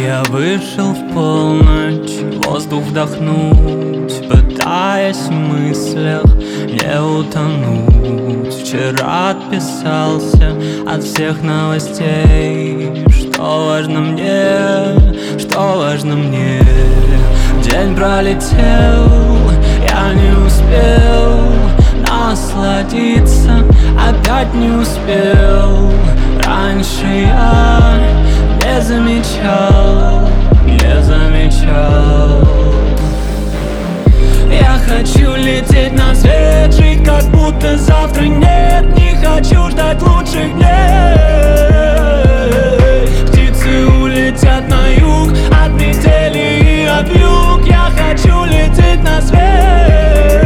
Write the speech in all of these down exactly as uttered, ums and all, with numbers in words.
Я вышел в полночь, воздух вдохнуть, пытаясь в мыслях не утонуть. Вчера отписался от всех новостей. Что важно мне, что важно мне. День пролетел, я не успел насладиться, опять не успел. Раньше я не замечал, не замечал. Я хочу лететь на свет, жить как будто завтра нет. Не хочу ждать лучших дней. Птицы улетят на юг от метели и от вьюг. Я хочу лететь на свет.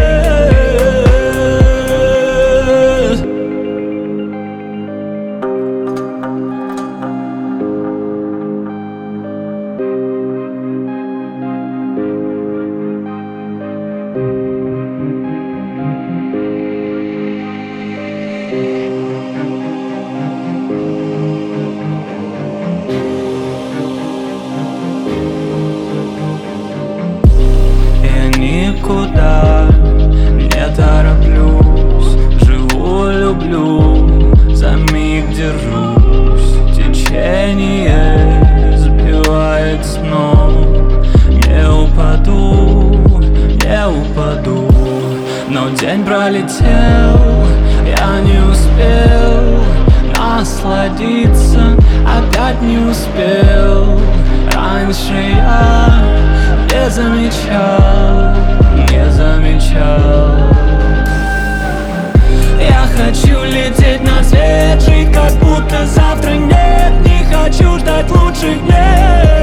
Никуда не тороплюсь, живу, люблю, за миг держусь. Течение сбивает с ног, не упаду, не упаду. Но день пролетел, я не успел насладиться, опять не успел. Раньше я не замечал, не замечал. Я хочу лететь на свет, жить как будто завтра нет. Не хочу ждать лучших дней.